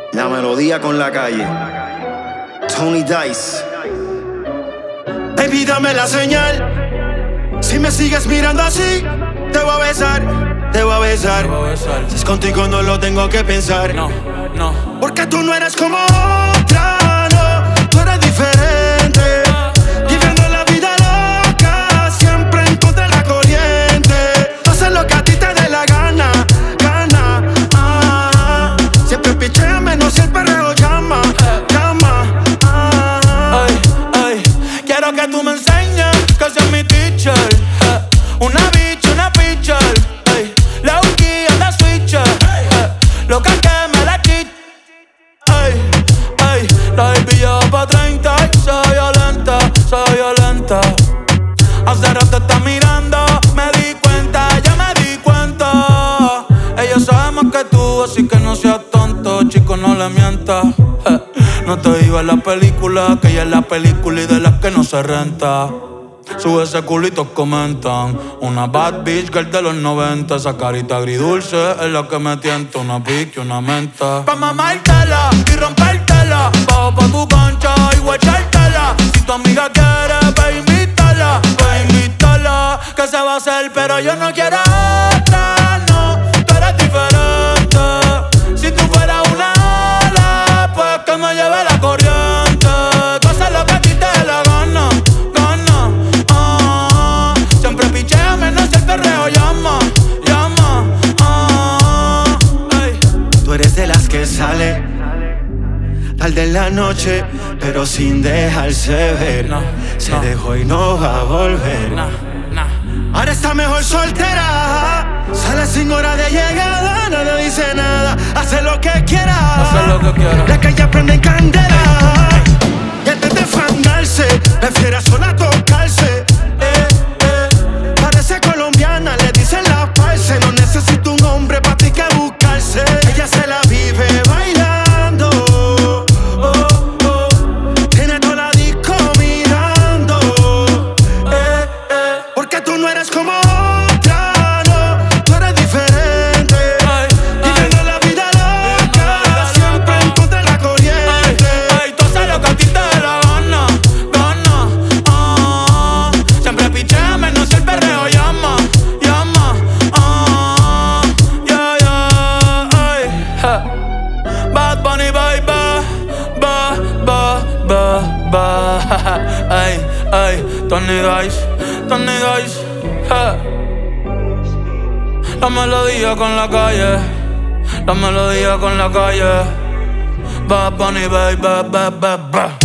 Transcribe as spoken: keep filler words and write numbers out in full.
La melodía con la calle. Tony Dice. Baby, dame la señal. Si me sigues mirando así, te voy a besar, te voy a besar. Si es contigo no lo tengo que pensar. No, no. Porque tú no eres como otra, no. Tú eres diferente. Viviendo la vida loca, siempre en contra de la corriente. Tú haces lo que a ti te dé la gana, gana. Ah, siempre pichea menos si el perreo llama, llama. Ah. Ay, ay, quiero que tú me enseñes que seas mi teacher. eh. Una bitch, una pitcher. Ay, la Uki anda switcher. Eh, lo que que me la chit. Ay, ay, la baby lleva pa' treinta y soy violenta, soy violenta. Hace rato está mirando, me di cuenta, ya me di cuenta. Ella sabe más que tú, así que no seas tonto, chico, no le mientas. Eh, no te iba en la película, que ella es la película y de las que no se renta. Sube ese culito, comentan. Una bad bitch girl de los noventa. Esa carita agridulce es la que me tienta. Una pique, una menta. Pa' mamártela y rompértela. Bajo pa' tu concha y guachártela. Si tu amiga quiere, ve invítala, ve invítala. Que se va a hacer, pero yo no quiero otra, no. Tú eres diferente. Si tú fueras una ala, pues que me lleve la corriente. Tú haces lo que a ti te dé la gana. Perreo llama, llama, ah, ay. Tú eres de las que sale tarde en la noche, pero sin dejarse ver. No, Se no. dejó y no va a volver. Nah, nah. Ahora está mejor soltera. Sale sin hora de llegada, nadie dice nada. Hace lo que quiera. Hace lo que quiera. La calle prende en candela. Y antes de fandarse, prefiere a sola tocarse. Eh, eh. Parece colombiana, le dicen la parce. No necesita un hombre pa' ti que buscarse. Ella se la vive bailando. Oh, oh. Tiene toda la disco mirando. Eh, eh. Porque tú no eres como otra, no. Tú eres diferente. Ay, Viviendo la vida loca, siempre en contra de la corriente. Ay, ay, tú haces lo que a ti te dé la gana, gana, ah. Siempre pichea menos si el perreo llama, llama, ah. Yeah, yeah, ay, ja. Bad Bunny, baby, ba, ba, ba, ba. Ay, ay, Tony Dice, Tony Dice, ja. La melodía con la calle, la melodía con la calle. Bad Bunny, baby, ba, ba, ba.